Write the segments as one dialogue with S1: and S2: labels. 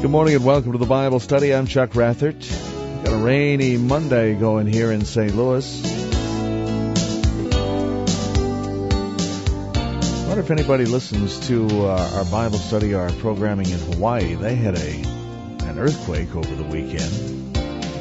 S1: Good morning and welcome to the Bible Study. I'm Chuck Rathert. We've got a rainy Monday going here in St. Louis. I wonder if anybody listens to our Bible study, our programming in Hawaii. They had an earthquake over the weekend.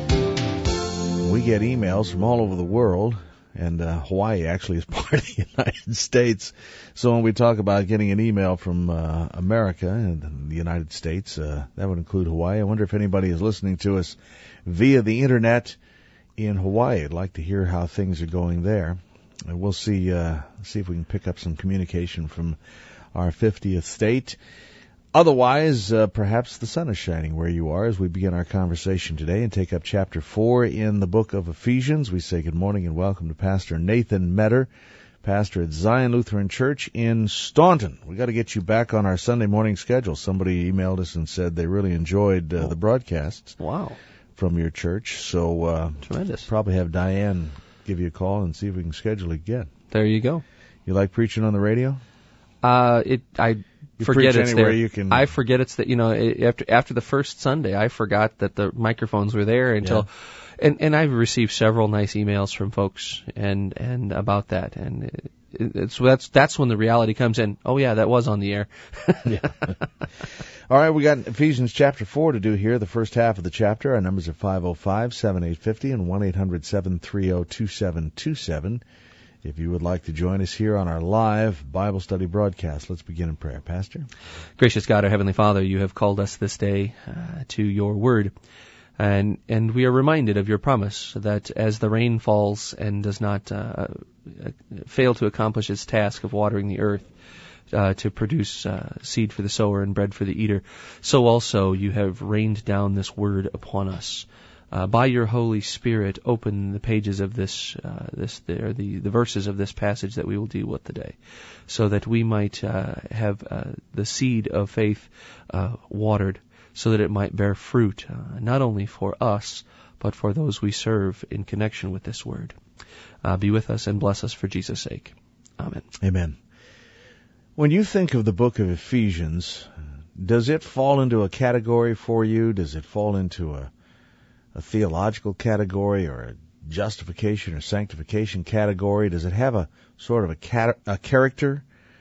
S1: We get emails from all over the world, and Hawaii actually is part of the United States. So when we talk about getting an email from America and the United States, that would include Hawaii. I wonder if anybody is listening to us via the Internet in Hawaii. I'd like to hear how things are going there. And we'll see if we can pick up some communication from our 50th state. Otherwise, perhaps the sun is shining where you are as we begin our conversation today and take up chapter 4 in the book of Ephesians. We say good morning and welcome to Pastor Nathan Metter, pastor at Zion Lutheran Church in Staunton. We got to get you back on our Sunday morning schedule. Somebody emailed us and said they really enjoyed the broadcasts.
S2: Wow. From
S1: your church. So
S2: tremendous.
S1: Probably have Diane give you a call and see if we can schedule it again.
S2: There you go.
S1: You like preaching on the radio?
S2: I forget it's there. I forget it's that. After the first Sunday, I forgot that the microphones were there until, and I've received several nice emails from folks and about that, and that's when the reality comes in. Oh yeah, that was on the air.
S1: Yeah. All right, we got Ephesians chapter 4 to do here, the first half of the chapter. Our numbers are 505-7850 and 1-800-730-2727. If you would like to join us here on our live Bible study broadcast, let's begin in prayer. Pastor?
S2: Gracious God, our Heavenly Father, you have called us this day to your word. And we are reminded of your promise that as the rain falls and does not fail to accomplish its task of watering the earth, to produce seed for the sower and bread for the eater, so also you have rained down this word upon us. By your Holy Spirit, open the pages of the verses of this passage that we will deal with today, so that we might have the seed of faith watered, so that it might bear fruit, not only for us, but for those we serve in connection with this word. Be with us and bless us for Jesus' sake. Amen.
S1: Amen. When you think of the book of Ephesians, does it fall into a category for you? Does it fall into a theological category or a justification or sanctification category? Does it have a sort of a character,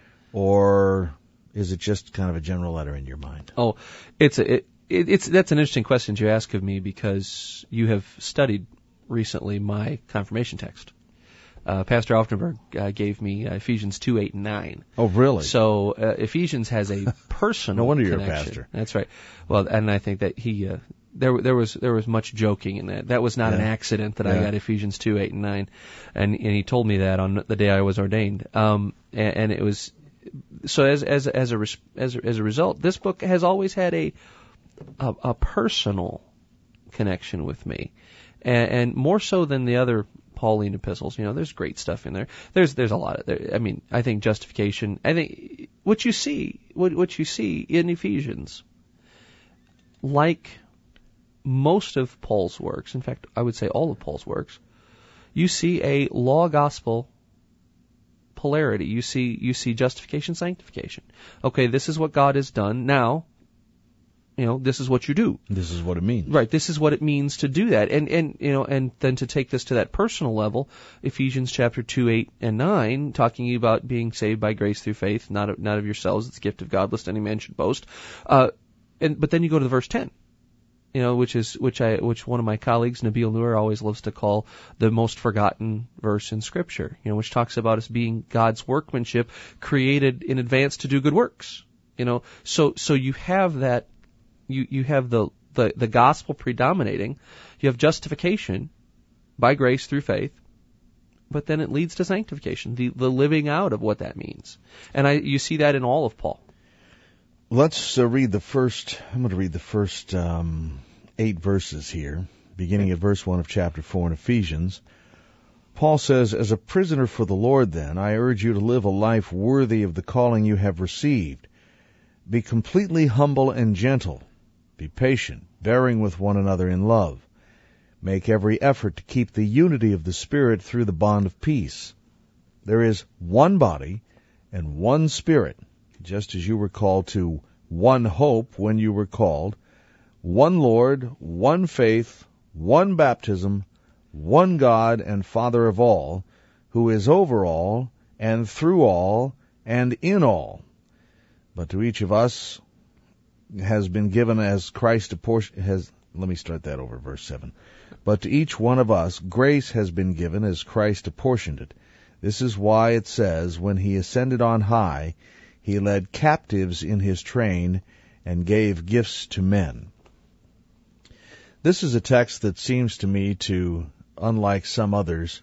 S1: or is it just kind of a general letter in your mind?
S2: Oh, that's an interesting question you ask of me, because you have studied recently my confirmation text. Pastor Aufdenberg gave me Ephesians 2:8 and 9.
S1: Oh, really?
S2: So Ephesians has a personal
S1: no wonder
S2: connection.
S1: You're a pastor.
S2: That's right. Well, and I think that he there was much joking in that. That was not an accident that I got Ephesians 2:8 and 9, and he told me that on the day I was ordained. And it was so as a result, this book has always had a personal connection with me, and more so than the other Pauline epistles. There's great stuff in there. There's a lot of there. I mean, I think justification. I think what you see in Ephesians, like most of Paul's works, in fact, I would say all of Paul's works, you see a law-gospel polarity. You see justification, sanctification. Okay, this is what God has done. Now, this is what you do.
S1: This is what it means.
S2: Right, this is what it means to do that. And then to take this to that personal level, Ephesians chapter 2:8 and 9, talking about being saved by grace through faith, not of yourselves, it's a gift of God, lest any man should boast. But then you go to the verse 10. Which one of my colleagues, Nabil Noor, always loves to call the most forgotten verse in Scripture. Which talks about us being God's workmanship, created in advance to do good works. So you have that. You have the gospel predominating. You have justification by grace through faith, but then it leads to sanctification, the living out of what that means. And you see that in all of Paul.
S1: Let's read the first. I'm going to read the first 8 verses here, beginning at verse 1 of chapter 4 in Ephesians. Paul says, "As a prisoner for the Lord, then, I urge you to live a life worthy of the calling you have received. Be completely humble and gentle. Be patient, bearing with one another in love. Make every effort to keep the unity of the Spirit through the bond of peace. There is one body and one Spirit, just as you were called to one hope when you were called, one Lord, one faith, one baptism, one God and Father of all, who is over all, and through all, and in all. But to each of us has been given as Christ let me start that over, verse 7. But to each one of us grace has been given as Christ apportioned it. This is why it says, when he ascended on high, he led captives in his train and gave gifts to men. This is a text that seems to me to, unlike some others,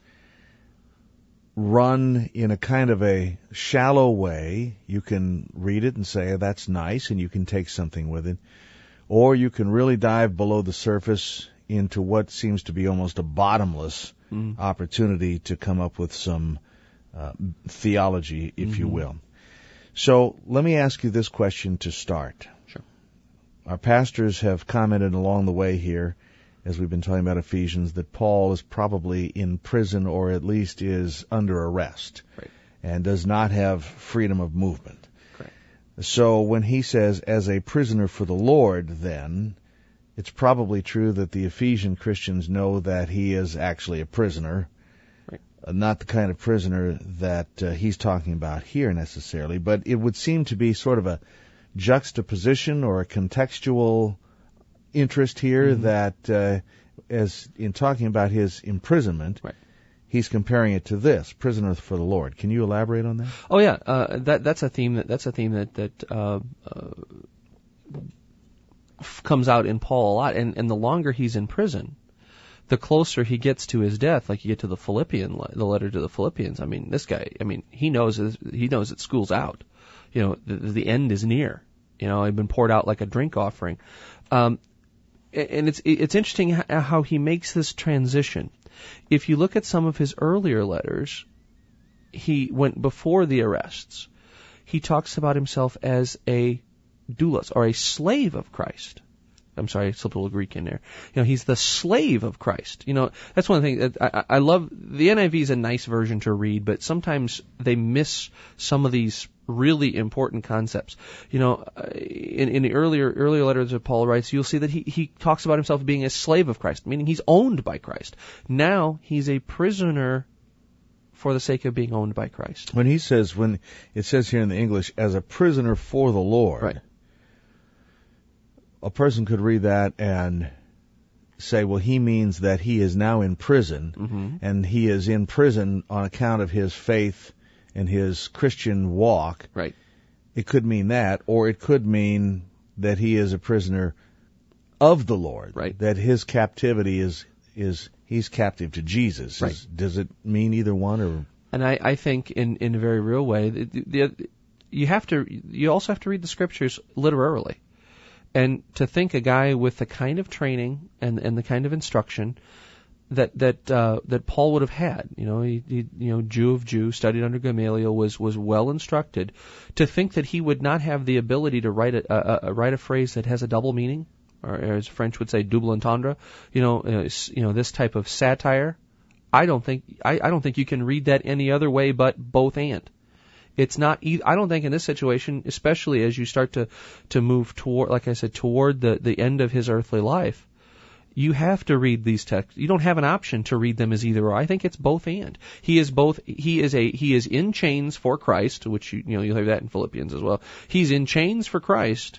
S1: run in a kind of a shallow way. You can read it and say, that's nice, and you can take something with it. Or you can really dive below the surface into what seems to be almost a bottomless opportunity to come up with some theology, if you will. So let me ask you this question to start.
S2: Sure.
S1: Our pastors have commented along the way here, as we've been talking about Ephesians, that Paul is probably in prison, or at least is under arrest,
S2: right,
S1: and does not have freedom of movement.
S2: Correct.
S1: So when he says, as a prisoner for the Lord, then, it's probably true that the Ephesian Christians know that he is actually a prisoner,
S2: right,
S1: not the kind of prisoner that he's talking about here necessarily, but it would seem to be sort of a juxtaposition or a contextual interest here that, as in talking about his imprisonment,
S2: right,
S1: he's comparing it to this, prisoner for the Lord. Can you elaborate on that?
S2: Oh yeah, that's a theme that comes out in Paul a lot, and the longer he's in prison, the closer he gets to his death. Like you get to the letter to the Philippians. I mean, this guy, he knows that school's out. The end is near. He'd been poured out like a drink offering. And it's interesting how he makes this transition. If you look at some of his earlier letters, he went before the arrests. He talks about himself as a doulos, or a slave of Christ. I'm sorry, I slipped a little Greek in there. He's the slave of Christ. That's one thing that I love. The NIV is a nice version to read, but sometimes they miss some of these really important concepts. In the earlier letters that Paul writes, you'll see that he talks about himself being a slave of Christ, meaning he's owned by Christ. Now he's a prisoner for the sake of being owned by Christ.
S1: When it says here in the English, as a prisoner for the Lord,
S2: right,
S1: a person could read that and say, well, he means that he is now in prison, and he is in prison on account of his faith and his Christian walk.
S2: Right.
S1: It could mean that, or it could mean that he is a prisoner of the Lord.
S2: Right. That
S1: his captivity is he's captive to Jesus.
S2: Right.
S1: Does it mean either one? Or?
S2: And I think in a very real way, you also have to read the scriptures literally. And to think a guy with the kind of training and the kind of instruction that Paul would have had, he Jew of Jew, studied under Gamaliel, was well instructed. To think that he would not have the ability to write a phrase that has a double meaning, or as French would say, double entendre, this type of satire, I don't think you can read that any other way but both and. It's not. I don't think in this situation, especially as you start to move toward, like I said, toward the end of his earthly life, you have to read these texts. You don't have an option to read them as either or. I think it's both and. He is both. He is in chains for Christ, which you'll hear that in Philippians as well. He's in chains for Christ,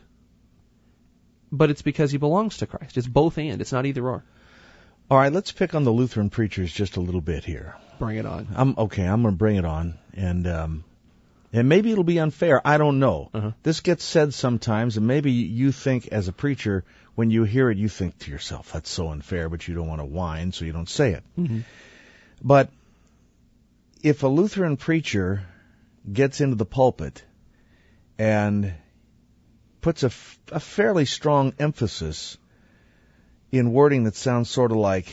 S2: but it's because he belongs to Christ. It's both and. It's not either or.
S1: All right, let's pick on the Lutheran preachers just a little bit here.
S2: Bring it on.
S1: I'm going to bring it on, and maybe it'll be unfair. I don't know. This gets said sometimes, and maybe you think as a preacher, when you hear it, you think to yourself, that's so unfair, but you don't want to whine, so you don't say it. But if a Lutheran preacher gets into the pulpit and puts a fairly strong emphasis in wording that sounds sort of like,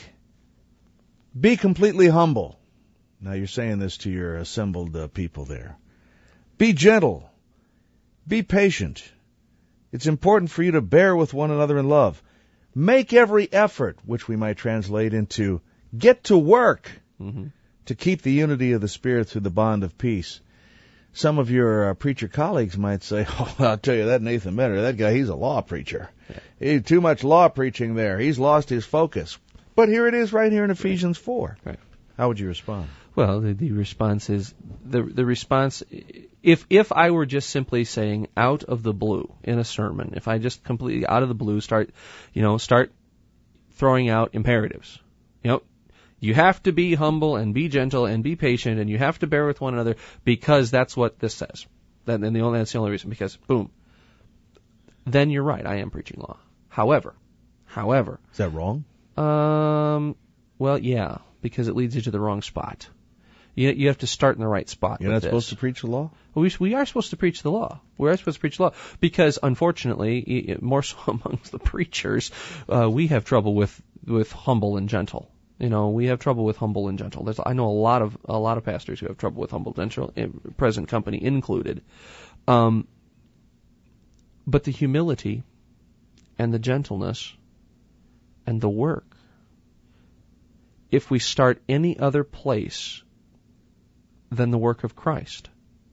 S1: be completely humble. Now you're saying this to your assembled people there. Be gentle. Be patient. It's important for you to bear with one another in love. Make every effort, which we might translate into get to work to keep the unity of the Spirit through the bond of peace. Some of your preacher colleagues might say, oh, I'll tell you that Nathan Mentor, that guy, he's a law preacher. Too much law preaching there. He's lost his focus. But here it is right here in Ephesians 4.
S2: Right.
S1: How would you respond?
S2: Well, the response is, the response, if I were just simply saying out of the blue in a sermon, if I just completely out of the blue start throwing out imperatives, you have to be humble and be gentle and be patient and you have to bear with one another because that's what this says. That's the only reason, because boom. Then you're right, I am preaching law. However.
S1: Is that wrong?
S2: Well, yeah, because it leads you to the wrong spot. You have to start in the right spot.
S1: You're not supposed to preach the law?
S2: Well, we are supposed to preach the law. We are supposed to preach the law because, unfortunately, more so amongst the preachers, we have trouble with humble and gentle. We have trouble with humble and gentle. I know a lot of pastors who have trouble with humble and gentle, present company included. But the humility and the gentleness and the work, if we start any other place than the work of Christ,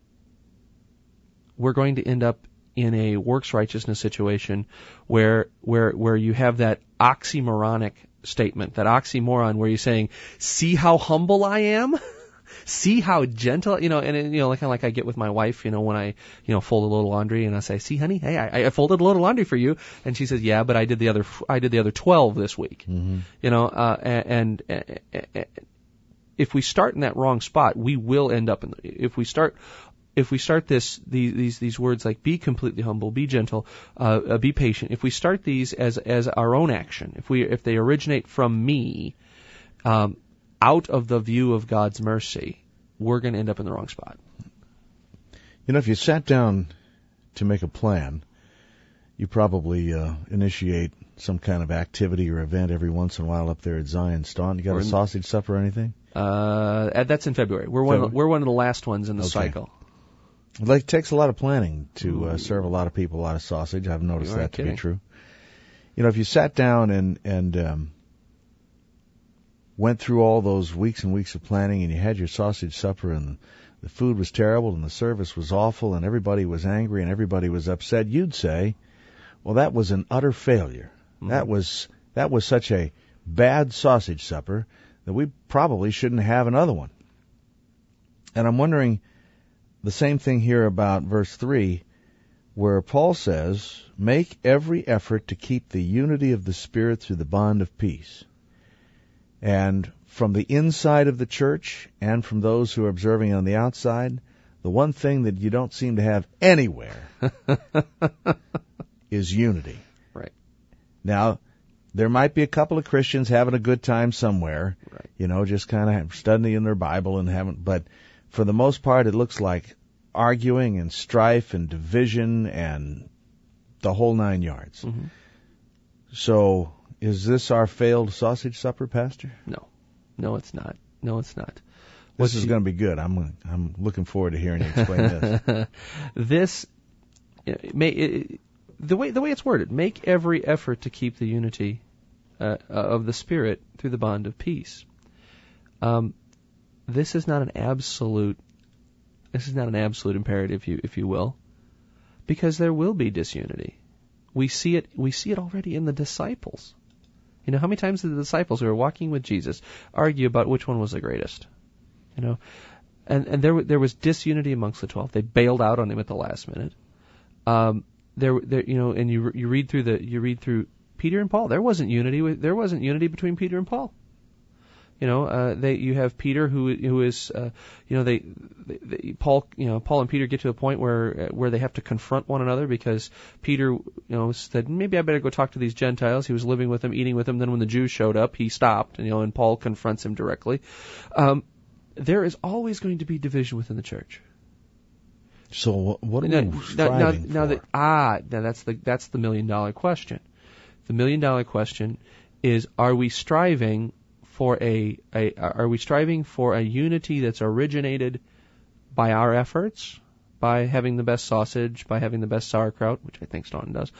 S2: we're going to end up in a works righteousness situation where you have that oxymoronic statement, that oxymoron where you're saying, see how humble I am? See how gentle, like I get with my wife, when I, fold a little laundry and I say, see honey, hey, I folded a little laundry for you. And she says, yeah, but I did the other 12 this week. Mm-hmm. And if we start in that wrong spot, we will end up if we start these words like be completely humble, be gentle, be patient, if we start these as our own action, if they originate from me, out of the view of God's mercy, we're going to end up in the wrong spot.
S1: If you sat down to make a plan, you probably initiate some kind of activity or event every once in a while up there at Zion Staunton. You got a sausage supper or anything?
S2: That's in February. We're one of the last ones in the cycle.
S1: It takes a lot of planning to serve a lot of people a lot of sausage. I've noticed that to be true. If you sat down and went through all those weeks and weeks of planning and you had your sausage supper and the food was terrible and the service was awful and everybody was angry and everybody was upset, you'd say, well, that was an utter failure. Mm-hmm. That was such a bad sausage supper that we probably shouldn't have another one. And I'm wondering the same thing here about verse 3, where Paul says, make every effort to keep the unity of the Spirit through the bond of peace. And from the inside of the church and from those who are observing on the outside, the one thing that you don't seem to have anywhere is unity.
S2: Right.
S1: Now, there might be a couple of Christians having a good time somewhere, right. Just kind of studying their Bible and but for the most part, it looks like arguing and strife and division and the whole 9 yards. Mm-hmm. So, is this our failed sausage supper, Pastor?
S2: No, it's not.
S1: This is going to be good. I'm looking forward to hearing you explain this.
S2: The way it's worded, make every effort to keep the unity of the Spirit through the bond of peace. This is not an absolute imperative, if you will, because there will be disunity. We see it already in the disciples. How many times did the disciples who were walking with Jesus argue about which one was the greatest? And there was disunity amongst the 12. They bailed out on him at the last minute. And you read through Peter and Paul. There wasn't unity between Peter and Paul. You have Peter who is Paul and Peter get to a point where they have to confront one another because Peter said, maybe I better go talk to these Gentiles. He was living with them, eating with them. Then when the Jews showed up, he stopped, and Paul confronts him directly. There is always going to be division within the church.
S1: So what are we striving for?
S2: That's the $1 million question. The $1 million question is: are we striving for a unity that's originated by our efforts, by having the best sausage, by having the best sauerkraut, which I think Staunton does,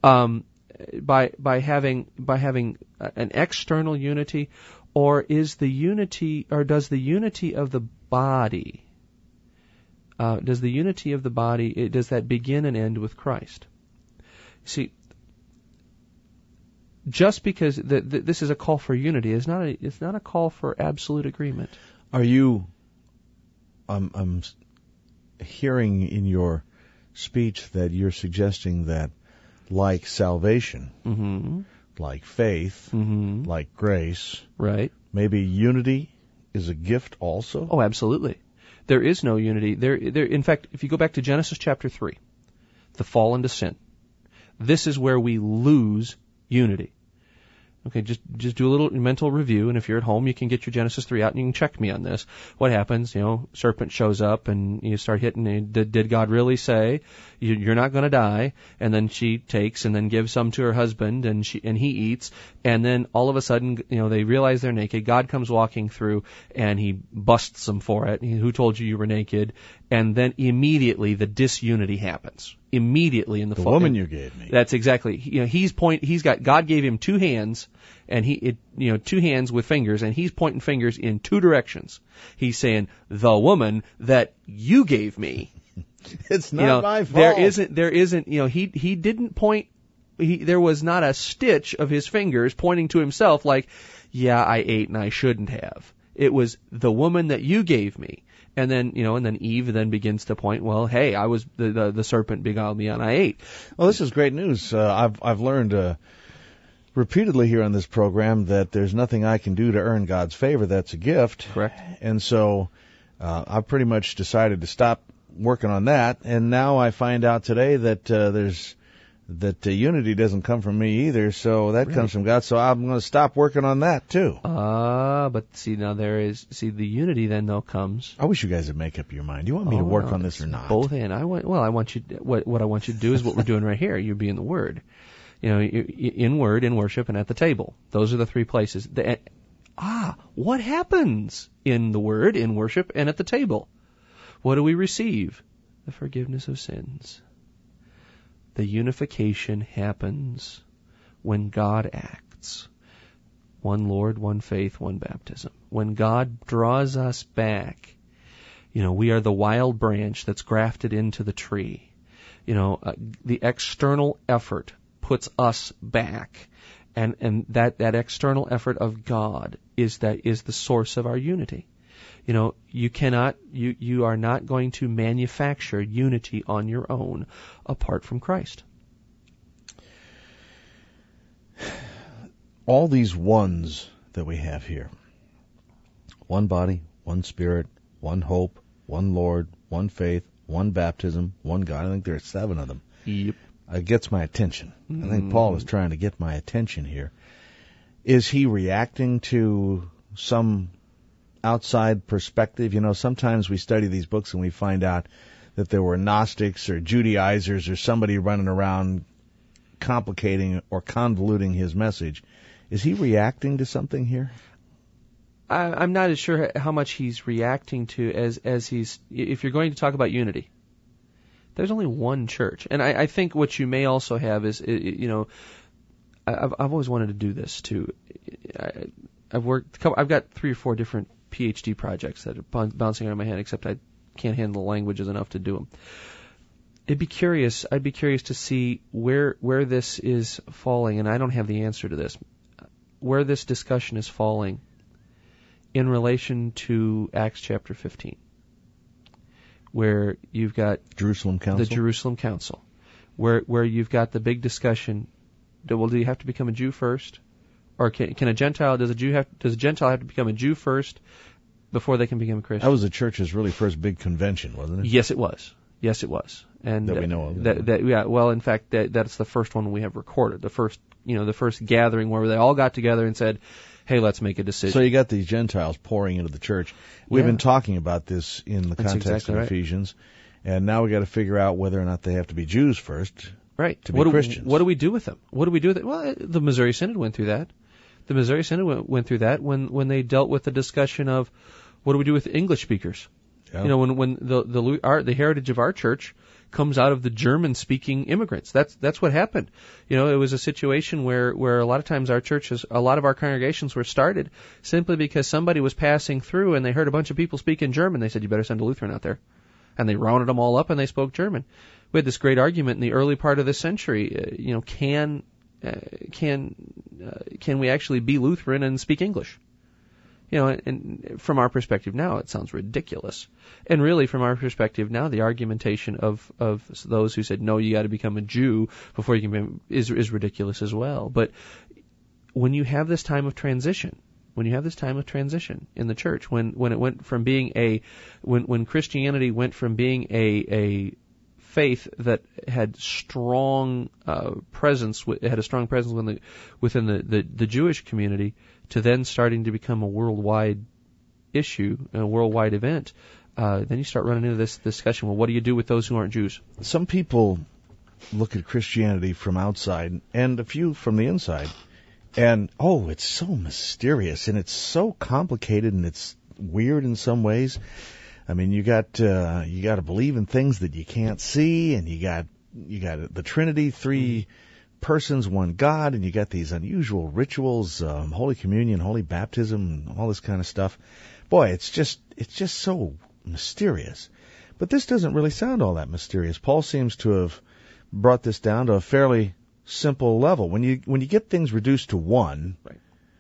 S2: by having an external unity, or does the unity of the body does that begin and end with Christ? See, just because this is a call for unity is it's not a call for absolute agreement.
S1: Are you? I'm hearing in your speech that you're suggesting that, like salvation,
S2: Mm-hmm.
S1: like faith,
S2: Mm-hmm.
S1: like grace,
S2: Right.
S1: maybe unity is a gift also?
S2: Oh, absolutely. There is no unity. There. In fact, if you go back to Genesis chapter 3, the fall into sin, this is where we lose unity. Okay, just do a little mental review, and if you're at home, you can get your Genesis 3 out and you can check me on this. What happens? Serpent shows up and you start hitting. Did God really say you're not going to die? And then she takes and then gives some to her husband, and he eats. And then all of a sudden, they realize they're naked. God comes walking through and he busts them for it. Who told you were naked? And then immediately the disunity happens. Immediately in the
S1: woman you gave me.
S2: That's exactly. God gave him two hands, and two hands with fingers, and he's pointing fingers in two directions. He's saying, the woman that you gave me.
S1: It's not my fault.
S2: There isn't, he didn't point, there was not a stitch of his fingers pointing to himself like, yeah, I ate and I shouldn't have. It was the woman that you gave me. And then, and then Eve then begins to point, well, hey, I was, the serpent beguiled me and I ate.
S1: Well, this is great news. I've learned, repeatedly here on this program that there's nothing I can do to earn God's favor. That's a gift.
S2: Correct.
S1: And so, I've pretty much decided to stop working on that. And now I find out today that, unity doesn't come from me either, so that comes from God. So I'm going to stop working on that too.
S2: But see, now the unity then though comes.
S1: I wish you guys would make up your mind. Do you want me to work on this or not?
S2: Both and I want you. What I want you to do is what we're doing right here. You be in the Word, in Word, in worship, and at the table. Those are the three places. What happens in the Word, in worship, and at the table? What do we receive? The forgiveness of sins. The unification happens when God acts. One Lord, one faith, one baptism. When God draws us back, we are the wild branch that's grafted into the tree. The external effort puts us back. And that external effort of God is the source of our unity. You are not going to manufacture unity on your own apart from Christ.
S1: All these ones that we have here, one body, one spirit, one hope, one Lord, one faith, one baptism, one God. I think there are 7 of them.
S2: Yep.
S1: It gets my attention. I think Paul is trying to get my attention here. Is he reacting to some outside perspective? Sometimes we study these books and we find out that there were Gnostics or Judaizers or somebody running around complicating or convoluting his message. Is he reacting to something here?
S2: I'm not as sure how much he's reacting to as he's, if you're going to talk about unity, there's only one church. And I think what you may also have is, I've always wanted to do this too. I've got 3 or 4 different PhD projects that are bouncing around my head, except I can't handle the languages enough to do them. I'd be curious to see where this is falling, and I don't have the answer to this, where this discussion is falling in relation to Acts chapter 15, where you've got
S1: Jerusalem Council.
S2: The Jerusalem Council, where you've got the big discussion. Do you have to become a Jew first? Or can a Gentile, does a Gentile have to become a Jew first before they can become a Christian?
S1: That was the church's really first big convention, wasn't it?
S2: Yes, it was. And
S1: that we know of.
S2: Well, in fact, that's the first one we have recorded. The first gathering where they all got together and said, "Hey, let's make a decision."
S1: So you got these Gentiles pouring into the church. We've been talking about this in the context of Ephesians, and now we got to figure out whether or not they have to be Jews first,
S2: right?
S1: To be Christians.
S2: What do we do with them? Well, the Missouri Synod went through that. The Missouri Synod went through that when they dealt with the discussion of what do we do with English speakers. Yeah. When the heritage of our church comes out of the German-speaking immigrants. That's what happened. It was a situation where a lot of times a lot of our congregations were started simply because somebody was passing through and they heard a bunch of people speaking German. They said, "You better send a Lutheran out there," and they rounded them all up and they spoke German. We had this great argument in the early part of this century. can we actually be Lutheran and speak English? You know, and from our perspective now, it sounds ridiculous. And really, from our perspective now, the argumentation of those who said, no, you got to become a Jew before you can be, is ridiculous as well. But when you have this time of transition, in the church, when it went from being when Christianity went from being a faith that had strong presence, had a strong presence within the Jewish community, to then starting to become a worldwide issue, a worldwide event, then you start running into this discussion. Well, what do you do with those who aren't Jews?
S1: Some people look at Christianity from outside, and a few from the inside, and it's so mysterious, and it's so complicated, and it's weird in some ways. I mean, you got to believe in things that you can't see, and you got the Trinity, three persons, one God, and you got these unusual rituals, Holy Communion, Holy Baptism, all this kind of stuff. Boy, it's just so mysterious. But this doesn't really sound all that mysterious. Paul seems to have brought this down to a fairly simple level. When you get things reduced to one,
S2: right.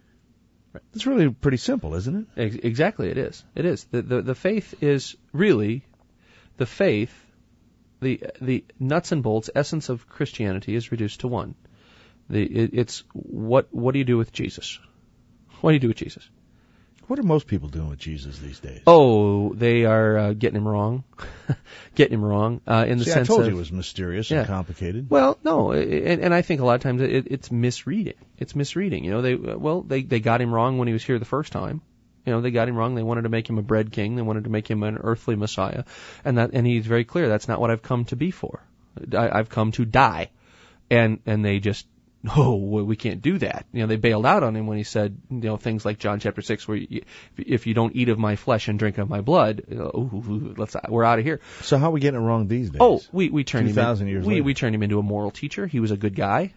S1: It's really pretty simple, isn't
S2: it? Exactly, it is. It is. The faith is really the faith. The nuts and bolts essence of Christianity is reduced to one. It's what do you do with Jesus? What do you do with Jesus?
S1: What are most people doing with Jesus these days?
S2: Oh, they are getting him wrong. Getting him wrong in the sense
S1: I told
S2: of,
S1: you it was mysterious and complicated.
S2: Well, no, and I think a lot of times it's misreading. It's misreading. You know, they got him wrong when he was here the first time. You know, they got him wrong. They wanted to make him a bread king. They wanted to make him an earthly Messiah, and he's very clear that's not what I've come to be for. I've come to die, and they just. Oh, well, we can't do that. You know, they bailed out on him when he said, you know, things like John chapter 6, where if you don't eat of my flesh and drink of my blood, we're out of here.
S1: So how are we getting it wrong these days?
S2: Oh, we turned
S1: 2,000 years later.
S2: We turned him into a moral teacher. He was a good guy.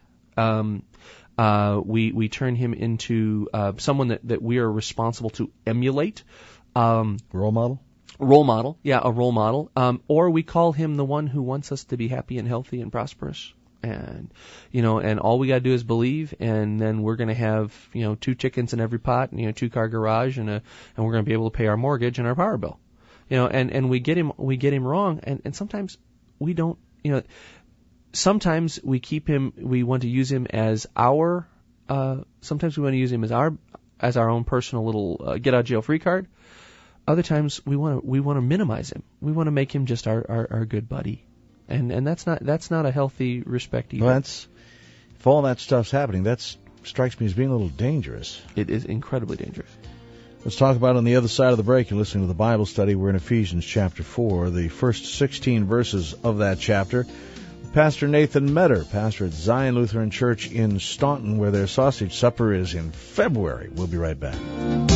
S2: We turned him into someone that we are responsible to emulate.
S1: Role model?
S2: Role model, yeah, a role model. Or we call him the one who wants us to be happy and healthy and prosperous. And, you know, and all we gotta do is believe, and then we're gonna have, you know, 2 chickens in every pot, and, you know, 2-car garage, and we're gonna be able to pay our mortgage and our power bill. You know, and we get him wrong, and sometimes we don't, you know, sometimes we want to use him as sometimes we want to use him as our own personal little get out of jail free card. Other times we want to minimize him. We want to make him just our good buddy. And that's not a healthy respect either.
S1: Well, if all that stuff's happening, that strikes me as being a little dangerous.
S2: It is incredibly dangerous.
S1: Let's talk about it on the other side of the break. You're listening to the Bible study. We're in Ephesians chapter 4, the first 16 verses of that chapter. Pastor Nathan Metter, pastor at Zion Lutheran Church in Staunton, where their sausage supper is in February. We'll be right back.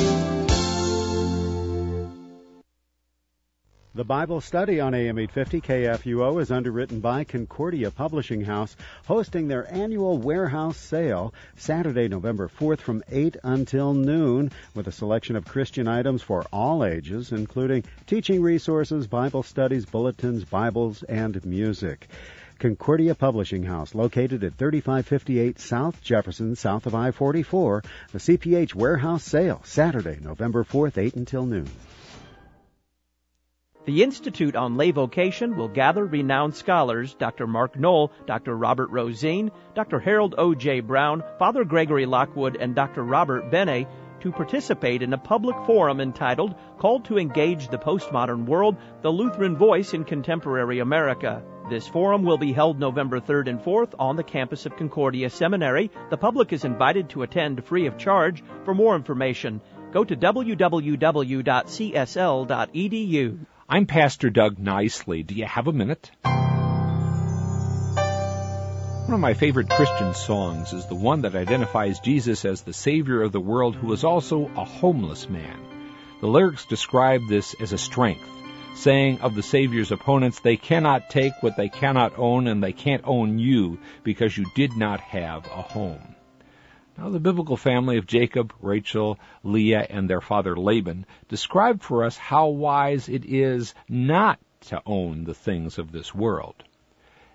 S3: The Bible study on AM 850 KFUO is underwritten by Concordia Publishing House, hosting their annual warehouse sale Saturday, November 4th from 8 until noon, with a selection of Christian items for all ages, including teaching resources, Bible studies, bulletins, Bibles, and music. Concordia Publishing House, located at 3558 South Jefferson, south of I-44. The CPH warehouse sale, Saturday, November 4th, 8 until noon.
S4: The Institute on Lay Vocation will gather renowned scholars Dr. Mark Knoll, Dr. Robert Rosine, Dr. Harold O.J. Brown, Father Gregory Lockwood, and Dr. Robert Bene to participate in a public forum entitled Called to Engage the Postmodern World, the Lutheran Voice in Contemporary America. This forum will be held November 3rd and 4th on the campus of Concordia Seminary. The public is invited to attend free of charge. For more information, go to www.csl.edu.
S5: I'm Pastor Doug Nicely. Do you have a minute? One of my favorite Christian songs is the one that identifies Jesus as the Savior of the world who is also a homeless man. The lyrics describe this as a strength, saying of the Savior's opponents, they cannot take what they cannot own, and they can't own you because you did not have a home. Now, the biblical family of Jacob, Rachel, Leah, and their father Laban describe for us how wise it is not to own the things of this world.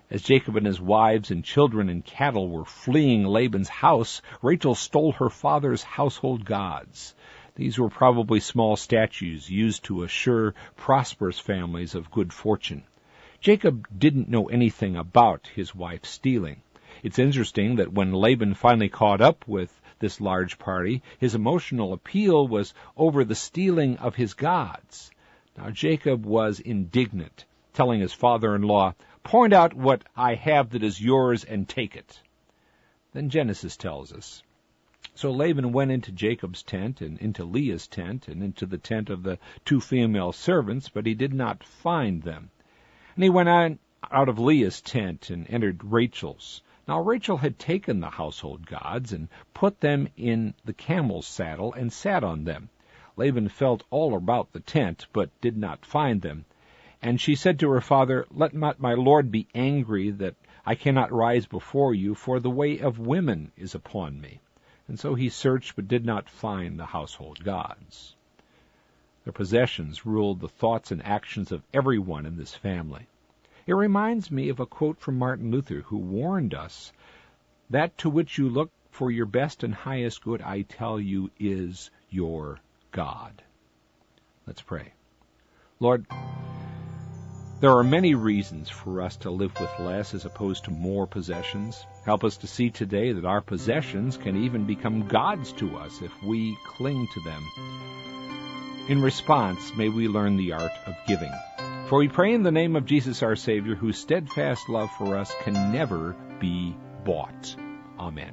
S5: As Jacob and his wives and children and cattle were fleeing Laban's house, Rachel stole her father's household gods. These were probably small statues used to assure prosperous families of good fortune. Jacob didn't know anything about his wife's stealing. It's interesting that when Laban finally caught up with this large party, his emotional appeal was over the stealing of his gods. Now Jacob was indignant, telling his father-in-law, "Point out what I have that is yours and take it." Then Genesis tells us, "So Laban went into Jacob's tent and into Leah's tent and into the tent of the 2 female servants, but he did not find them. And he went out of Leah's tent and entered Rachel's. Now Rachel had taken the household gods and put them in the camel's saddle and sat on them. Laban felt all about the tent, but did not find them. And she said to her father, 'Let not my lord be angry that I cannot rise before you, for the way of women is upon me.' And so he searched, but did not find the household gods." Their possessions ruled the thoughts and actions of everyone in this family. It reminds me of a quote from Martin Luther, who warned us, "That to which you look for your best and highest good, I tell you, is your God." Let's pray. Lord, there are many reasons for us to live with less as opposed to more possessions. Help us to see today that our possessions can even become gods to us if we cling to them. In response, may we learn the art of giving. For we pray in the name of Jesus our Savior, whose steadfast love for us can never be bought. Amen.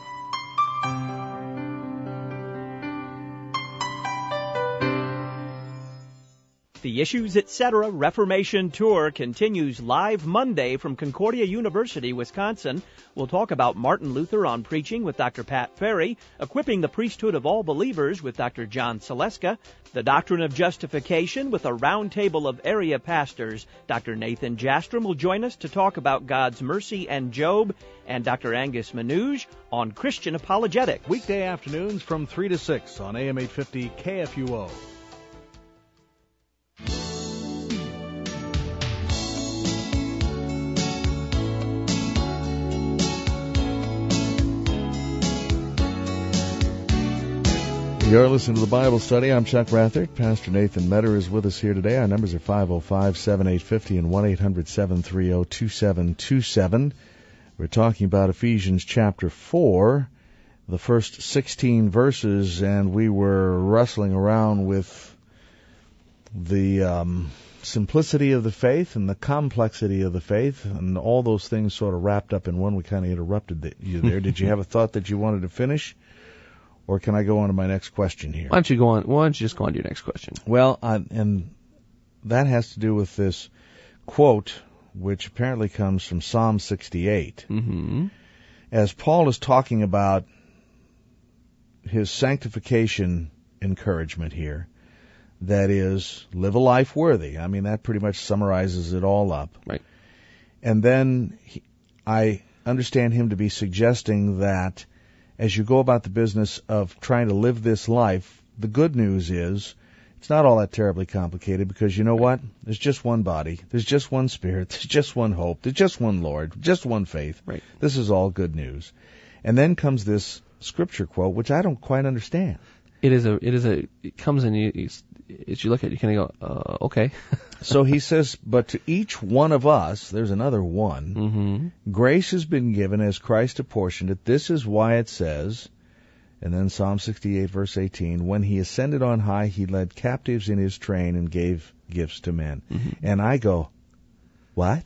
S4: The Issues Etc. Reformation Tour continues live Monday from Concordia University, Wisconsin. We'll talk about Martin Luther on preaching with Dr. Pat Ferry, equipping the priesthood of all believers with Dr. John Saleska, the doctrine of justification with a roundtable of area pastors. Dr. Nathan Jastrom will join us to talk about God's mercy and Job, and Dr. Angus Manouge on Christian apologetics.
S6: Weekday afternoons from 3 to 6 on AM 850 KFUO.
S1: You're listening to the Bible Study. I'm Chuck Rathert. Pastor Nathan Metter is with us here today. Our numbers are 505-7850 and 1-800-730-2727. We're talking about Ephesians chapter 4, the first 16 verses, and we were wrestling around with the simplicity of the faith and the complexity of the faith, and all those things sort of wrapped up in one. We kind of interrupted you there. Did you have a thought that you wanted to finish? Or can I go on to my next question here?
S2: Why don't you just go on to your next question?
S1: Well, and that has to do with this quote, which apparently comes from Psalm 68.
S2: Mm-hmm.
S1: As Paul is talking about his sanctification encouragement here, that is, live a life worthy. I mean, that pretty much summarizes it all up.
S2: Right.
S1: And then I understand him to be suggesting that as you go about the business of trying to live this life, the good news is it's not all that terribly complicated, because you know what? There's just one body. There's just one Spirit. There's just one hope. There's just one Lord. Just one faith.
S2: Right.
S1: This is all good news. And then comes this scripture quote, which I don't quite understand.
S2: It comes in, as you look at it, you kind of go, okay.
S1: So he says, but to each one of us, there's another one,
S2: Mm-hmm.
S1: grace has been given as Christ apportioned it. This is why it says, and then Psalm 68 verse 18, when he ascended on high, he led captives in his train and gave gifts to men.
S2: Mm-hmm.
S1: And I go, what?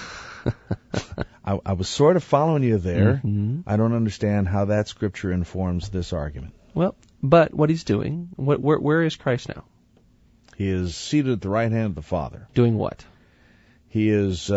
S1: I was sort of following you there.
S2: Mm-hmm.
S1: I don't understand how that scripture informs this argument.
S2: Well, but what he's doing, where is Christ now?
S1: He is seated at the right hand of the Father.
S2: Doing what?
S1: He is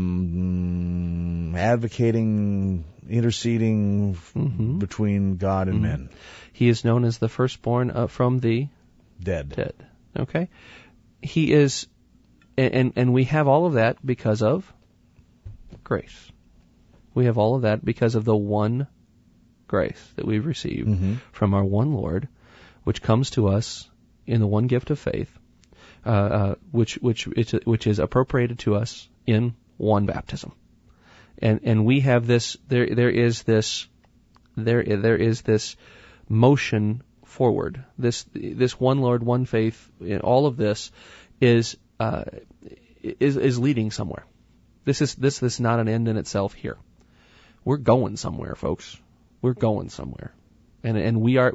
S1: advocating, interceding
S2: Mm-hmm.
S1: between God and men.
S2: He is known as the firstborn from the
S1: Dead.
S2: Okay? He is, and we have all of that because of grace. We have all of that because of the one grace that we've received
S1: Mm-hmm.
S2: from our one Lord, which comes to us in the one gift of faith, which is appropriated to us in one baptism. And we have this, there is this motion forward. This one Lord, one faith, all of this is leading somewhere. This is not an end in itself here. We're going somewhere, folks. We're going somewhere. And we are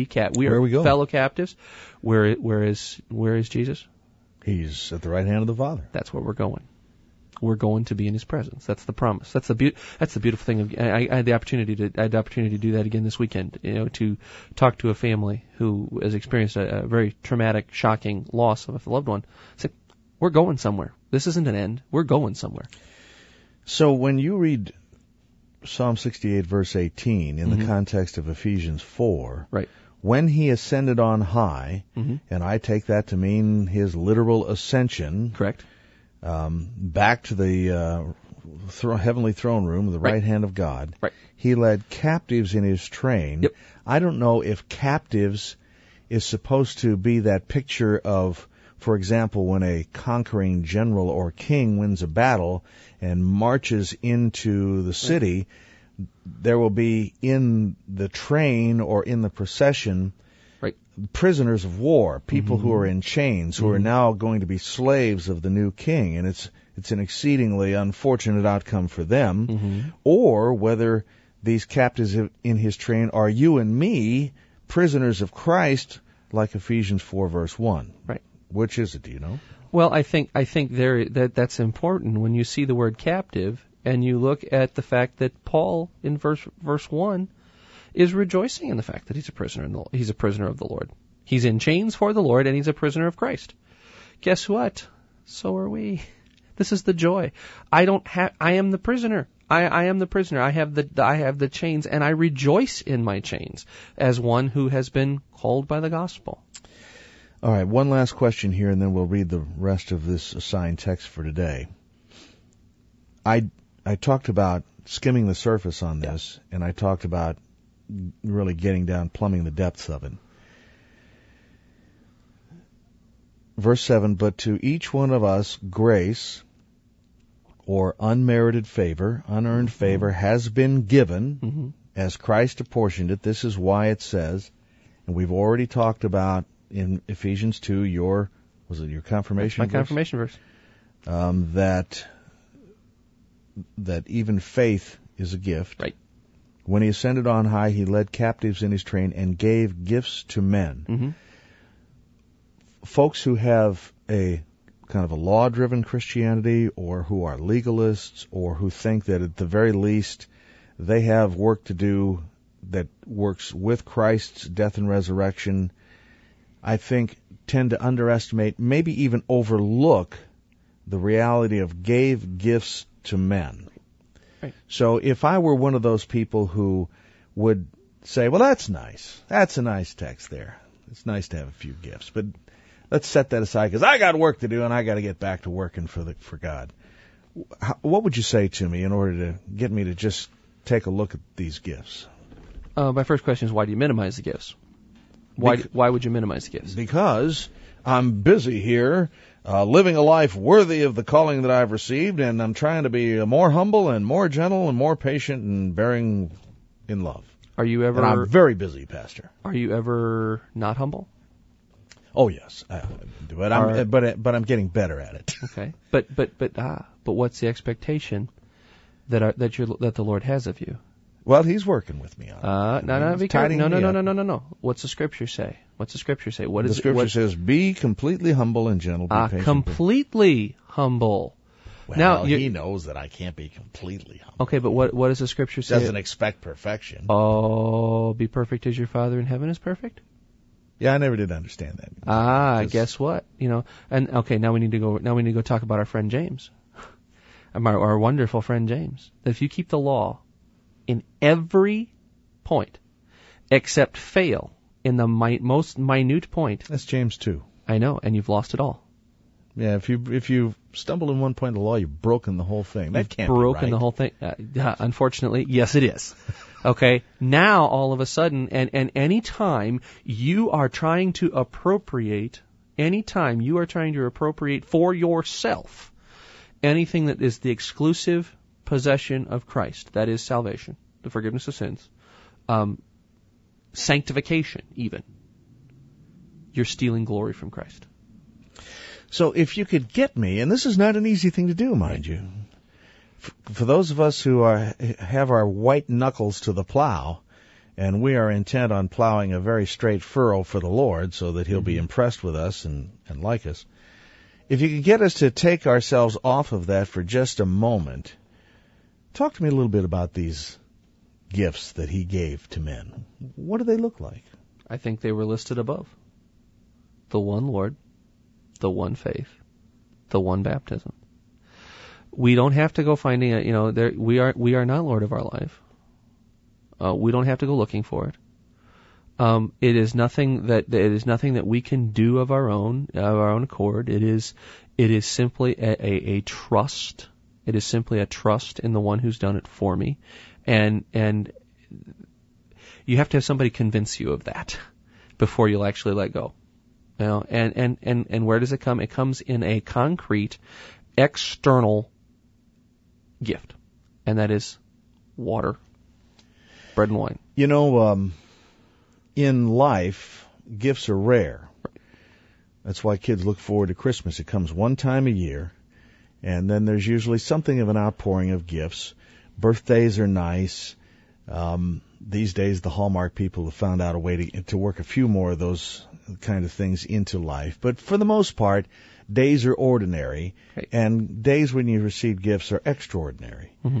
S2: fellow captives. Where is Jesus?
S1: He's at the right hand of the Father.
S2: That's where we're going. We're going to be in His presence. That's the promise. That's the beautiful thing. I had the opportunity to do that again this weekend. To talk to a family who has experienced a very traumatic, shocking loss of a loved one. Say, we're going somewhere. This isn't an end. We're going somewhere.
S1: So when you read Psalm 68, verse 18, in the context of Ephesians 4,
S2: right?
S1: When He ascended on high, and I take that to mean His literal ascension,
S2: correct?
S1: Back to the heavenly throne room, the right hand of God.
S2: Right.
S1: He led captives in His train.
S2: Yep.
S1: I don't know if captives is supposed to be that picture of, for example, when a conquering general or king wins a battle and marches into the city, there will be in the train or in the procession prisoners of war, people who are in chains, who are now going to be slaves of the new king, and it's an exceedingly unfortunate outcome for them. Or whether these captives in His train are you and me, prisoners of Christ, like Ephesians 4 verse 1.
S2: Right.
S1: Which is it, do you know?
S2: Well, I think that's important when you see the word captive and you look at the fact that Paul in verse 1 is rejoicing in the fact that he's a prisoner of the Lord. He's in chains for the Lord and he's a prisoner of Christ. Guess what? So are we. This is the joy. I am the prisoner. I am the prisoner. I have the chains, and I rejoice in my chains as one who has been called by the gospel.
S1: All right, one last question here, and then we'll read the rest of this assigned text for today. I talked about skimming the surface on this, and I talked about really getting down, plumbing the depths of it. Verse 7, but to each one of us grace or unmerited favor, unearned favor, has been given as Christ apportioned it. This is why it says, and we've already talked about in Ephesians 2, your confirmation verse?
S2: My confirmation verse.
S1: That even faith is a gift.
S2: Right.
S1: When He ascended on high, He led captives in His train and gave gifts to men. Folks who have a kind of a law-driven Christianity, or who are legalists, or who think that at the very least they have work to do that works with Christ's death and resurrection, I think tend to underestimate, maybe even overlook, the reality of gave gifts to men.
S2: Right.
S1: So if I were one of those people who would say, well, that's nice. That's a nice text there. It's nice to have a few gifts, but let's set that aside because I got work to do and I got to get back to working for God. What would you say to me in order to get me to just take a look at these gifts?
S2: My first question is, why do you minimize the gifts? Why would you minimize the gifts?
S1: Because I'm busy here, living a life worthy of the calling that I've received, and I'm trying to be more humble and more gentle and more patient and bearing in love.
S2: Are you ever?
S1: And I'm very busy, Pastor.
S2: Are you ever not humble?
S1: Oh yes, but I'm getting better at it.
S2: Okay, but what's the expectation that the Lord has of you?
S1: Well, He's working with me on it.
S2: No. What's the Scripture say? What does
S1: the Scripture says? Be completely humble and gentle. Be patient.
S2: Completely humble.
S1: Well,
S2: now
S1: He knows that I can't be completely humble.
S2: Okay, but what does the Scripture say?
S1: Doesn't expect perfection.
S2: Oh, be perfect as your Father in heaven is perfect.
S1: Yeah, I never did understand that.
S2: Guess what? And okay, now we need to go talk about our friend James, our wonderful friend James. That if you keep the law in every point, except fail in the most minute point.
S1: That's James 2.
S2: I know, and you've lost it all.
S1: Yeah, if you stumble in one point of the law, you've broken the whole thing. That can't be right.
S2: Broken the whole thing. Unfortunately, yes, it is. Okay, now all of a sudden, and any time you are trying to appropriate for yourself anything that is the exclusive possession of Christ, that is salvation, the forgiveness of sins, sanctification even, you're stealing glory from Christ.
S1: So if you could get me, and this is not an easy thing to do, mind you, for those of us who have our white knuckles to the plow, and we are intent on plowing a very straight furrow for the Lord so that He'll be impressed with us and like us, if you could get us to take ourselves off of that for just a moment, talk to me a little bit about these gifts that He gave to men. What do they look like?
S2: I think they were listed above. The one Lord, the one faith, the one baptism. We don't have to go finding it. We are not Lord of our life. We don't have to go looking for it. It is nothing that we can do of our own accord. It is simply a trust. It is simply a trust in the one who's done it for me, and you have to have somebody convince you of that before you'll actually let go. And where does it come? It comes in a concrete, external gift, and that is water, bread and wine.
S1: In life, gifts are rare. That's why kids look forward to Christmas. It comes one time a year, and then there's usually something of an outpouring of gifts. Birthdays are nice. These days, the Hallmark people have found out a way to work a few more of those kind of things into life. But for the most part, days are ordinary, right, and days when you receive gifts are extraordinary.
S2: Mm-hmm.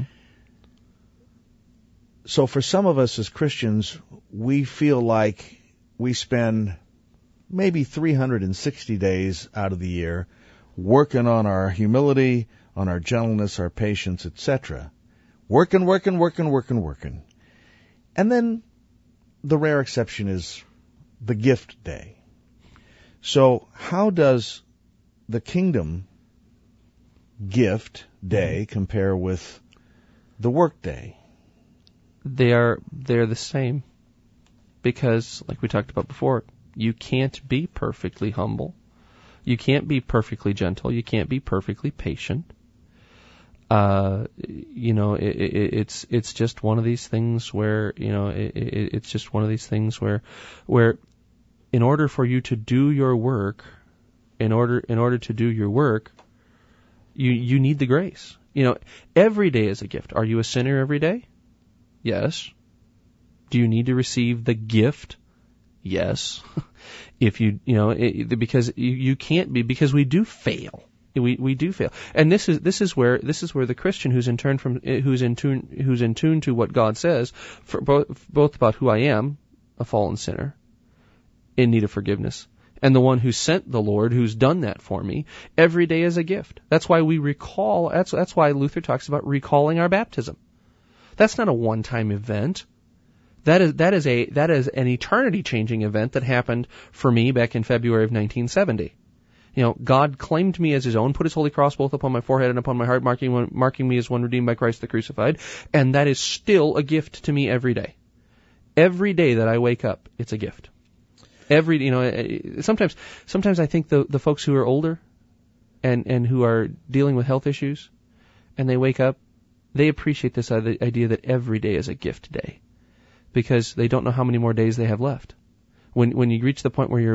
S1: So for some of us as Christians, we feel like we spend maybe 360 days out of the year working on our humility, on our gentleness, our patience, etc. Working. And then the rare exception is the gift day. So how does the kingdom gift day compare with the work day?
S2: They're the same, because, like we talked about before, you can't be perfectly humble, you can't be perfectly gentle, you can't be perfectly patient. It's just one of these things where it's just one of these things where in order for you to do your work, in order to do your work, you need the grace. Every day is a gift. Are you a sinner every day? Yes. Do you need to receive the gift? Yes. If because you can't be, because we do fail. We do fail. And this is where the Christian who's in tune to what God says, for both about who I am, a fallen sinner in need of forgiveness, and the one who sent the Lord, who's done that for me, every day is a gift. That's why we recall. That's why Luther talks about recalling our baptism. That's not a one-time event. That is an eternity-changing event that happened for me back in February of 1970. God claimed me as His own, put His holy cross both upon my forehead and upon my heart, marking me as one redeemed by Christ the crucified, and that is still a gift to me every day. Every day that I wake up, it's a gift. Sometimes I think the folks who are older and who are dealing with health issues, and they wake up, they appreciate this idea that every day is a gift day, because they don't know how many more days they have left. When you reach the point where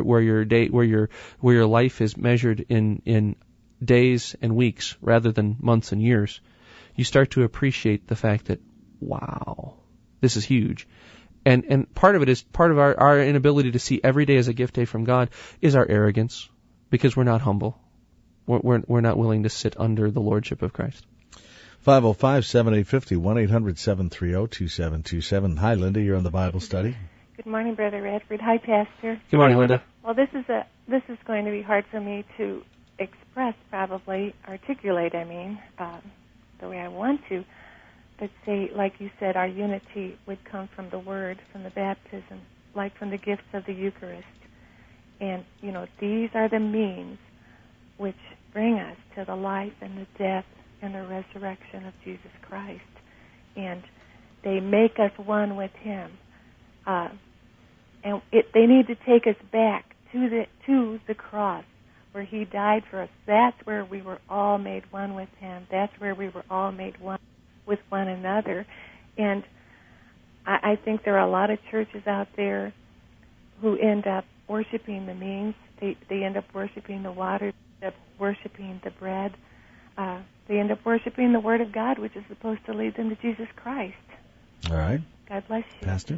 S2: your life is measured in days and weeks rather than months and years, you start to appreciate the fact that, wow, this is huge. And part of it is, part of our inability to see every day as a gift day from God is our arrogance, because we're not humble. We're not willing to sit under the lordship of Christ.
S1: 505-7850, 1-800-730-2727. Hi, Linda. You're on the Bible study.
S7: Good morning, Brother Radford. Hi, Pastor.
S2: Good morning, Linda.
S7: Well, this is going to be hard for me to articulate, the way I want to. But say, like you said, our unity would come from the Word, from the baptism, like from the gifts of the Eucharist. And, these are the means which bring us to the life and the death and the resurrection of Jesus Christ. And they make us one with Him. They need to take us back to the cross where He died for us. That's where we were all made one with Him. That's where we were all made one with one another. And I think there are a lot of churches out there who end up worshiping the means. They end up worshiping the water, they end up worshiping the bread. They end up worshiping the Word of God, which is supposed to lead them to Jesus Christ.
S1: All right.
S7: God bless you.
S1: Pastor?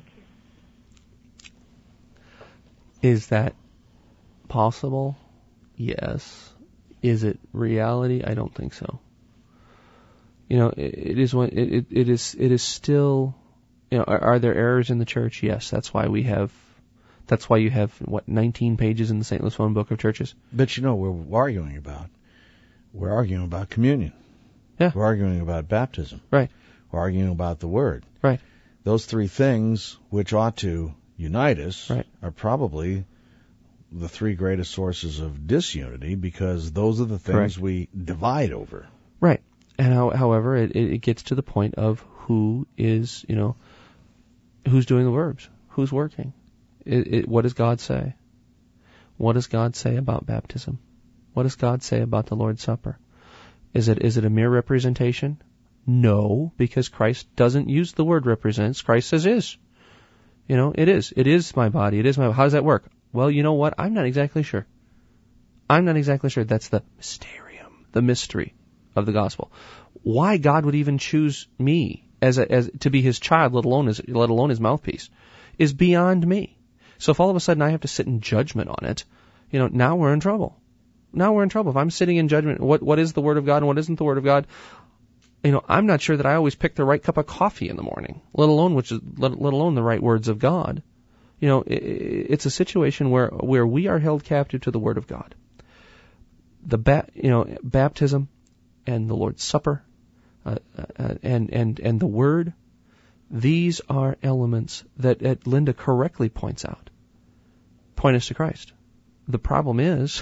S2: Is that possible? Yes. Is it reality? I don't think so. You know, it is still, you know, are there errors in the church? Yes. That's why you have 19 pages in the St. Louis Phone Book of Churches.
S1: But you know, we're arguing about communion.
S2: Yeah.
S1: We're arguing about baptism.
S2: Right.
S1: We're arguing about the Word.
S2: Right.
S1: Those three things, which ought to unite us,
S2: right,
S1: are probably the three greatest sources of disunity, because those are the things
S2: Correct.
S1: we divide over.
S2: Right. And however, it gets to the point of who is, you know, who's doing the verbs, who's working. What does God say? What does God say about baptism? What does God say about the Lord's Supper? Is it a mere representation? No, because Christ doesn't use the word represents. Christ says is. You know, it is. It is my body. It is my... How does that work? Well, you know what? I'm not exactly sure. That's the mysterium, the mystery of the gospel. Why God would even choose me as to be His child, let alone His mouthpiece, is beyond me. So if all of a sudden I have to sit in judgment on it, you know, now we're in trouble. If I'm sitting in judgment, what is the Word of God and what isn't the Word of God? You know, I'm not sure that I always pick the right cup of coffee in the morning, let alone the right words of God. You know, it's a situation where we are held captive to the Word of God. Baptism and the Lord's Supper, and the Word, these are elements that Linda correctly points out, point us to Christ. The problem is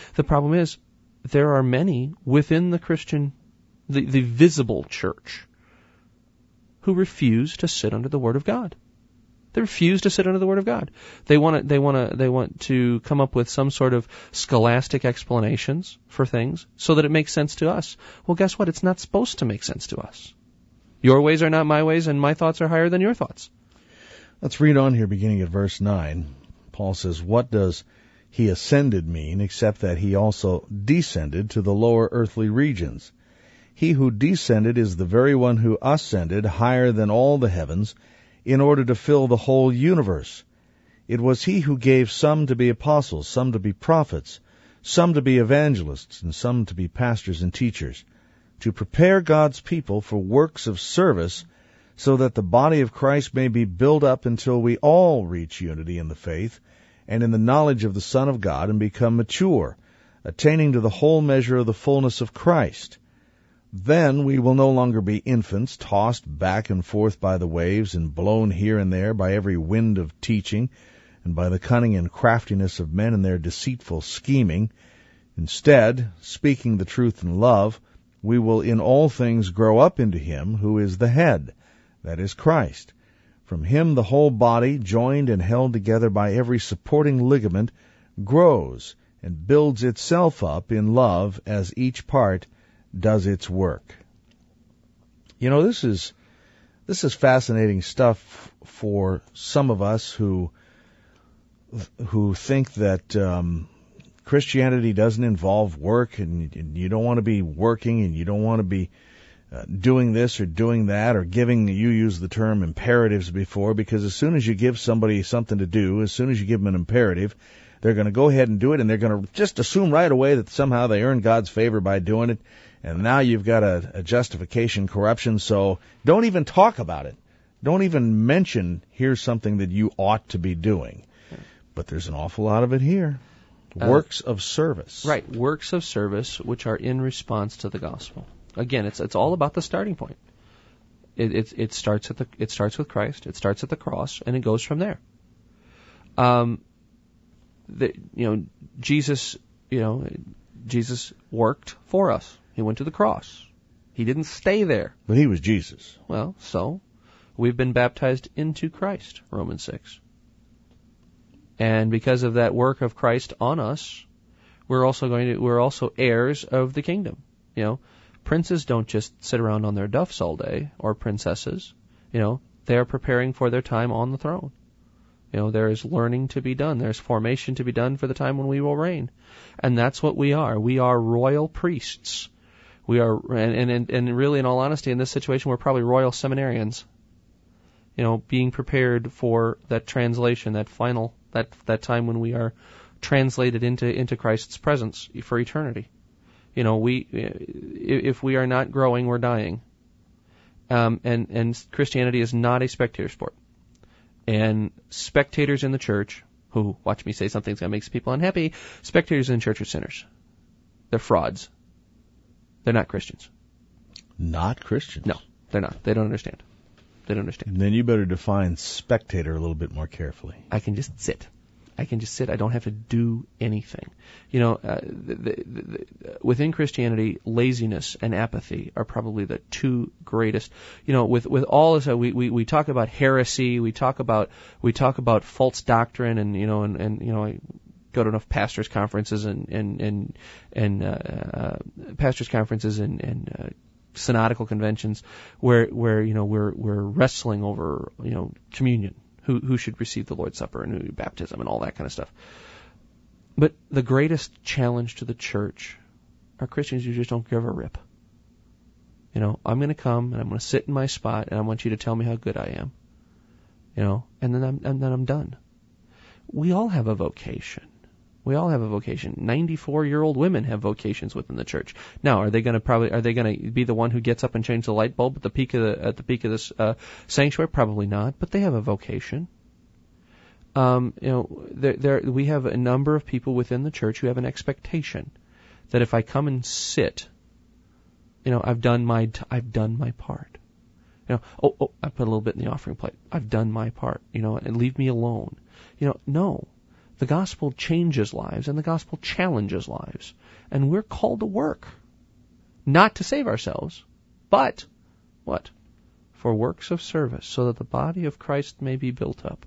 S2: there are many within the Christian, the visible church, who refuse to sit under the Word of God. They refuse to sit under the Word of God. They want to come up with some sort of scholastic explanations for things so that it makes sense to us. Well, guess what? It's not supposed to make sense to us. Your ways are not my ways, and my thoughts are higher than your thoughts.
S1: Let's read on here, beginning at verse 9. Paul says, "What does He ascended mean, except that He also descended to the lower earthly regions? He who descended is the very one who ascended higher than all the heavens, in order to fill the whole universe. It was He who gave some to be apostles, some to be prophets, some to be evangelists, and some to be pastors and teachers, to prepare God's people for works of service, so that the body of Christ may be built up until we all reach unity in the faith and in the knowledge of the Son of God, and become mature, attaining to the whole measure of the fullness of Christ. Then we will no longer be infants, tossed back and forth by the waves and blown here and there by every wind of teaching and by the cunning and craftiness of men and their deceitful scheming. Instead, speaking the truth in love, we will in all things grow up into Him who is the head, that is Christ. From Him the whole body, joined and held together by every supporting ligament, grows and builds itself up in love as each part does its work." You know, this is fascinating stuff for some of us who think that Christianity doesn't involve work, and you don't want to be working, and you don't want to be doing this or doing that, or giving, you used the term imperatives before, because as soon as you give somebody something to do, as soon as you give them an imperative, they're going to go ahead and do it, and they're going to just assume right away that somehow they earned God's favor by doing it, and now you've got a justification corruption, so don't even talk about it. Don't even mention, here's something that you ought to be doing. But there's an awful lot of it here. Works of service.
S2: Right, works of service which are in response to the gospel. Again, it's all about the starting point. It starts with Christ. It starts at the cross, and it goes from there. Jesus worked for us. He went to the cross. He didn't stay there.
S1: But He was Jesus.
S2: Well, so we've been baptized into Christ, Romans 6. And because of that work of Christ on us, we're also heirs of the kingdom. You know, Princes don't just sit around on their duffs all day, or princesses. They are preparing for their time on the throne. There is learning to be done. There's formation to be done for the time when we will reign. And that's what we are. We are royal priests. We are, and really, in all honesty, in this situation, we're probably royal seminarians. Being prepared for that translation, that final, that time when we are translated into Christ's presence for eternity. If we are not growing, we're dying. And Christianity is not a spectator sport. And spectators in the church, who, watch me say something that makes people unhappy, spectators in church are sinners. They're frauds. They're not Christians.
S1: Not Christians?
S2: No, they're not. They don't understand.
S1: Then you better define spectator a little bit more carefully.
S2: I can just sit. I don't have to do anything. Within Christianity, laziness and apathy are probably the two greatest. With all this, we talk about heresy, we talk about false doctrine, and I go to enough pastors' conferences and pastors' conferences and synodical conventions where we're wrestling over communion. Who should receive the Lord's Supper and baptism and all that kind of stuff. But the greatest challenge to the church are Christians who just don't give a rip. I'm going to come and I'm going to sit in my spot and I want you to tell me how good I am. And then I'm done. We all have a vocation. 94-year-old women have vocations within the church. Now, are they going to be the one who gets up and change the light bulb at the peak of this sanctuary? Probably not, but they have a vocation. We have a number of people within the church who have an expectation that if I come and sit, I've done my part. I put a little bit in the offering plate. I've done my part. And leave me alone. No. The gospel changes lives, and the gospel challenges lives. And we're called to work. Not to save ourselves, but, what? For works of service, so that the body of Christ may be built up.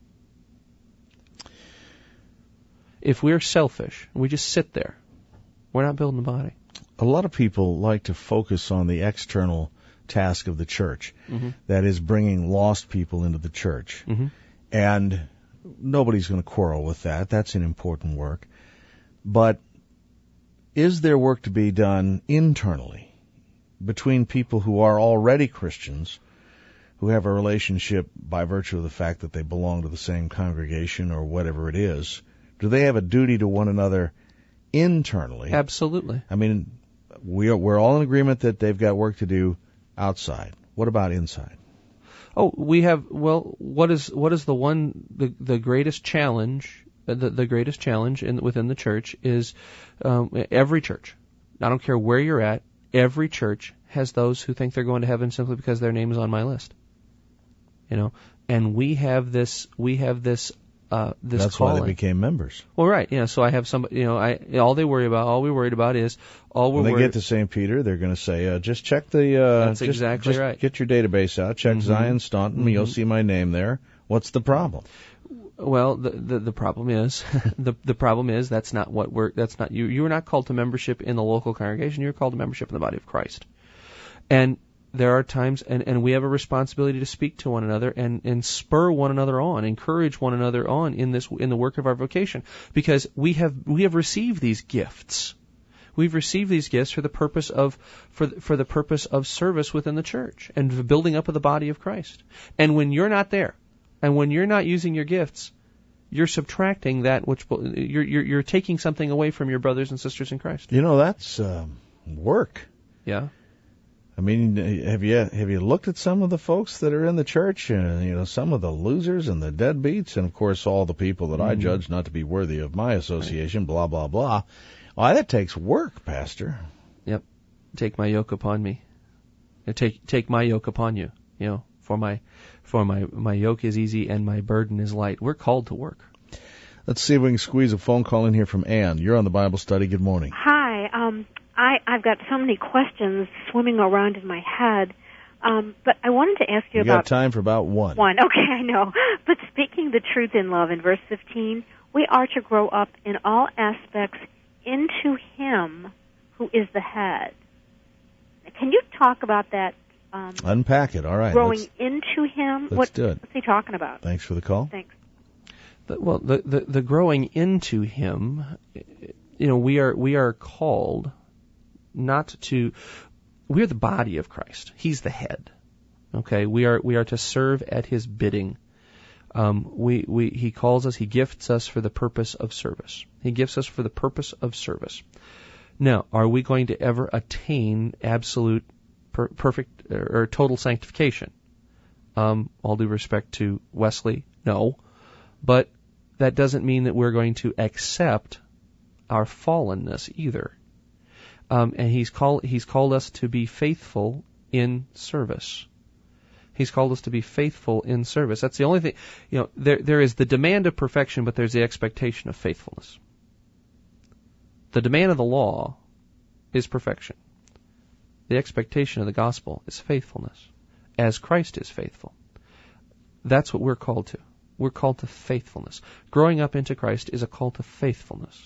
S2: If we're selfish, and we just sit there, we're not building the body.
S1: A lot of people like to focus on the external task of the church. Mm-hmm. That is bringing lost people into the church. Mm-hmm. And nobody's going to quarrel with that. That's an important work. But is there work to be done internally between people who are already Christians, who have a relationship by virtue of the fact that they belong to the same congregation or whatever it is? Do they have a duty to one another internally?
S2: Absolutely.
S1: I mean, we're all in agreement that they've got work to do outside. What about inside?
S2: Oh, we have. Well, what is the greatest challenge? The greatest challenge within the church is every church. I don't care where you're at. Every church has those who think they're going to heaven simply because their name is on my list. And we have this. That's
S1: calling. Why they became members.
S2: Well, right. So I have somebody. All we worried about is
S1: when they get to St. Peter, they're going to say, just check the.
S2: That's exactly right.
S1: Get your database out. Check Zion Staunton. Mm-hmm. You'll see my name there. What's the problem?
S2: Well, the problem is the problem is that's not you. You are not called to membership in the local congregation. You're called to membership in the body of Christ. And there are times, and we have a responsibility to speak to one another and spur one another on, encourage one another on in the work of our vocation, because we have received these gifts. We've received these gifts for the purpose of service within the church and the building up of the body of Christ. And when you're not there, and when you're not using your gifts, you're subtracting that which you're taking something away from your brothers and sisters in Christ.
S1: That's work.
S2: Yeah.
S1: I mean, have you looked at some of the folks that are in the church? Some of the losers and the deadbeats, and of course all the people that I judge not to be worthy of my association. Right. Blah blah blah. Why, that takes work, Pastor.
S2: Yep. Take my yoke upon me. Take my yoke upon you. For my yoke is easy and my burden is light. We're called to work.
S1: Let's see if we can squeeze a phone call in here from Ann. You're on the Bible study. Good morning.
S8: Hi. I've got so many questions swimming around in my head, but I wanted to ask you about...
S1: You got time for about one.
S8: One, okay, I know. But speaking the truth in love, in verse 15, we are to grow up in all aspects into Him who is the head. Can you talk about that?
S1: Unpack it. All right.
S8: Growing into Him.
S1: Let's do it.
S8: What's he talking about?
S1: Thanks for the call.
S8: Thanks.
S2: Well, the growing into Him, we are called not to. We are the body of Christ. He's the head. Okay, we are to serve at His bidding. He calls us. He gifts us for the purpose of service. He gifts us for the purpose of service. Now, are we going to ever attain absolute, perfect, or total sanctification? All due respect to Wesley, no. But that doesn't mean that we're going to accept our fallenness either. And He's called us to be faithful in service. He's called us to be faithful in service. That's the only thing. There is the demand of perfection, but there's the expectation of faithfulness. The demand of the law is perfection. The expectation of the gospel is faithfulness, as Christ is faithful. That's what we're called to. We're called to faithfulness. Growing up into Christ is a call to faithfulness.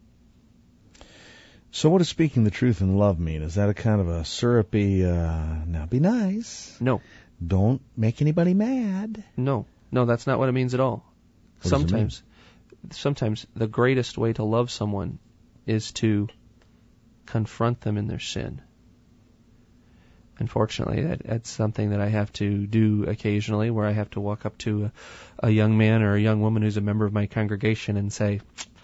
S1: So what does speaking the truth in love mean? Is that a kind of a syrupy, now be nice?
S2: No.
S1: Don't make anybody mad?
S2: No, that's not what it means at all.
S1: What does it mean?
S2: Sometimes the greatest way to love someone is to confront them in their sin. Unfortunately, that's something that I have to do occasionally, where I have to walk up to a young man or a young woman who's a member of my congregation and say,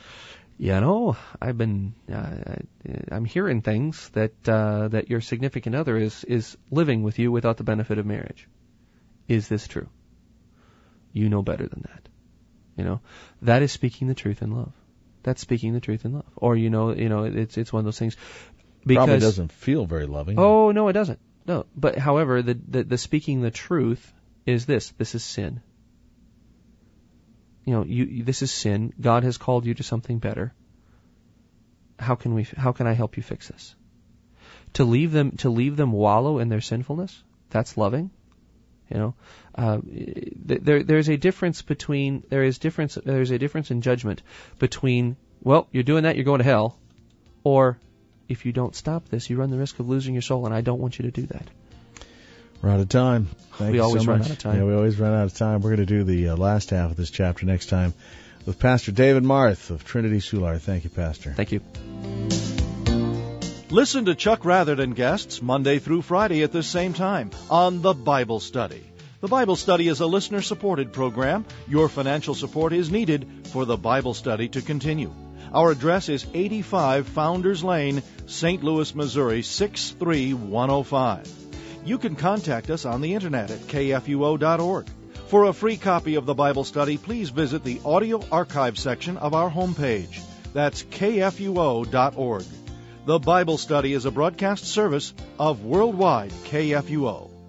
S2: I'm hearing things that your significant other is living with you without the benefit of marriage. Is this true? You know better than that. That is speaking the truth in love. That's speaking the truth in love. Or it's one of those things. Because,
S1: probably doesn't feel very loving.
S2: Oh no, it doesn't. No, but however, the speaking the truth is this. This is sin. This is sin. God has called you to something better. How can I help you fix this? To leave them wallow in their sinfulness, that's loving. There's a difference in judgment between, well, you're doing that, you're going to hell, or if you don't stop this, you run the risk of losing your soul, and I don't want you to do that.
S1: We're out of time. Thank you so much.
S2: We always run out of time.
S1: Yeah, we always run out of time. We're going to do the last half of this chapter next time with Pastor David Marth of Trinity Solar. Thank you, Pastor.
S2: Thank you.
S6: Listen to Chuck Rather and guests Monday through Friday at this same time on The Bible Study. The Bible Study is a listener-supported program. Your financial support is needed for The Bible Study to continue. Our address is 85 Founders Lane, St. Louis, Missouri, 63105. You can contact us on the internet at kfuo.org. For a free copy of the Bible Study, please visit the audio archive section of our homepage. That's kfuo.org. The Bible Study is a broadcast service of Worldwide KFUO.